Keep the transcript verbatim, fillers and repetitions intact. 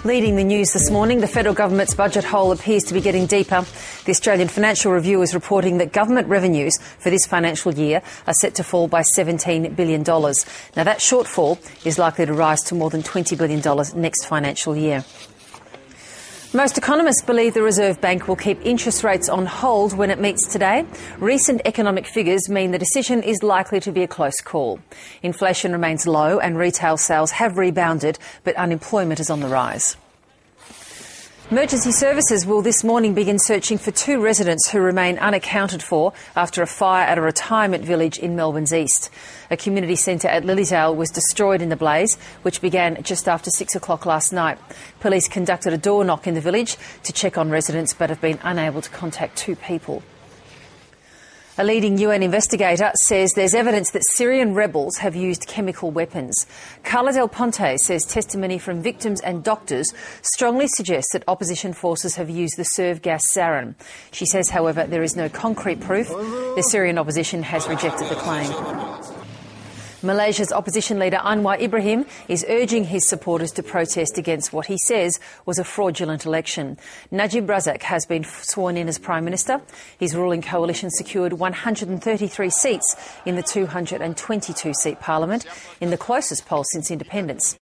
Leading the news this morning, the federal government's budget hole appears to be getting deeper. The Australian Financial Review is reporting that government revenues for this financial year are set to fall by seventeen billion dollars. Now, that shortfall is likely to rise to more than twenty billion dollars next financial year. Most economists believe the Reserve Bank will keep interest rates on hold when it meets today. Recent economic figures mean the decision is likely to be a close call. Inflation remains low and retail sales have rebounded, but unemployment is on the rise. Emergency services will this morning begin searching for two residents who remain unaccounted for after a fire at a retirement village in Melbourne's east. A community centre at Lilydale was destroyed in the blaze, which began just after six o'clock last night. Police conducted a door knock in the village to check on residents but have been unable to contact two people. A leading U N investigator says there's evidence that Syrian rebels have used chemical weapons. Carla Del Ponte says testimony from victims and doctors strongly suggests that opposition forces have used the Serv gas sarin. She says, however, there is no concrete proof. The Syrian opposition has rejected the claim. Malaysia's opposition leader Anwar Ibrahim is urging his supporters to protest against what he says was a fraudulent election. Najib Razak has been sworn in as Prime Minister. His ruling coalition secured one hundred thirty-three seats in the two hundred twenty-two seat parliament, in the closest poll since independence.